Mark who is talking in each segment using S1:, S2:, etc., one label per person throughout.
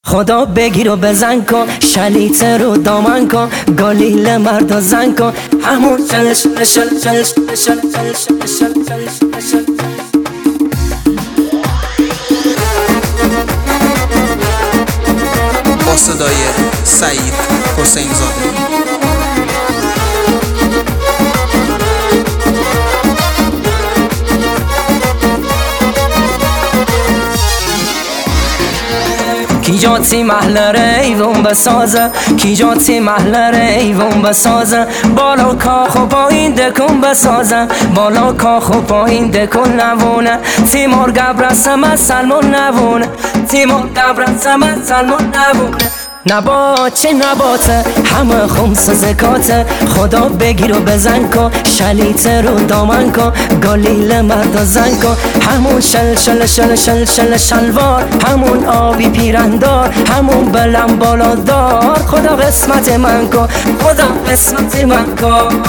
S1: خدا بگیر و بزن کن، شلیت رو دامن کن، گالیل مرد و زن کن، همون شل شل شل شل شل شل شل شل شل.
S2: با صدای سعید حسین زاده.
S1: کی جاتی محلره ایوون بسازه، کی جاتی محلره ایوون بسازه، بالا کاخ و پایین دکون بسازه، بالا کاخ و پایین دکون نوونه، تیمور گبرسم سلمون نوونه، تیمور گبرسم سلمون نوونه. نبات چه نباته همه خمس زکاته، خدا بگیر و بزن کن، شلیت رو دامن کن، گالیل مرد و زن کن، همون شل شل شل شل شل شلوار، همون آبی پیرندار، همون بلم بالادار، خدا قسمت من کن، خدا قسمت من کن.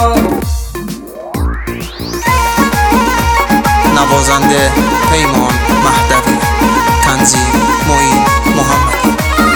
S2: نوازنده پیمان مهدوی، تنظیم معین محمدی.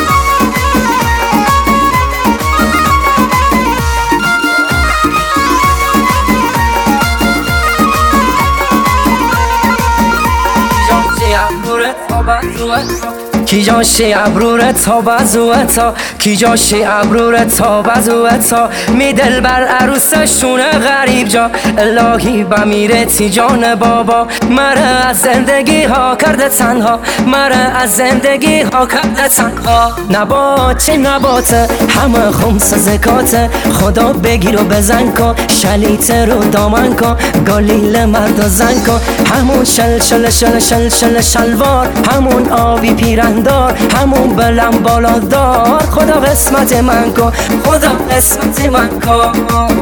S1: کی جاشی ابرورت تا بزوتا، کی جاشی ابرورت تا بزوتا، می دل بر عروسشونه غریب جا، الهی بمیرتی جان بابا، مره از زندگی ها کرده تنها، مره از زندگی ها کرده تنها. نبات چه نباته همه خمس زکاته، خدا بگیر و بزن کن، شلیت رو دامن کن، گالیل مرد و زن کن، همون شل شل شل شل شل شلوار، همون آبی پیرندار، همون بلم بالادار، خدا قسمت من کن، خدا قسمت من کن.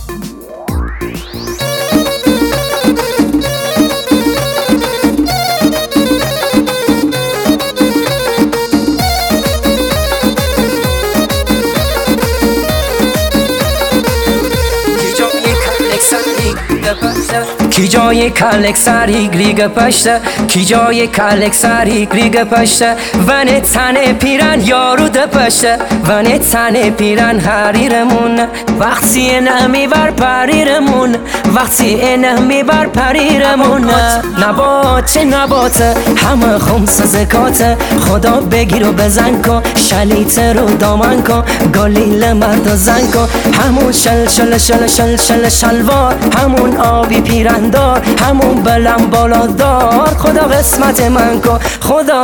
S1: کی جای کلک سری گریگ پشته، کی جای کلک سری گریگ پشته، ونه تنه پیرن یارو دپشته، ونه تنه پیرن حریرمون، وقتی نمی بر پریرمون، وقتی نمی بر پریرمون. نبات چه نباته همه خمس زکاته، خدا بگیر و بزن کن، شلیت رو دامن کن، گالیل مرد و زن کن، همون شل شل شل شل شل شلوار، همون آبی پیرندار، همون بلم بالادار، خدا قسمت من کن، خدا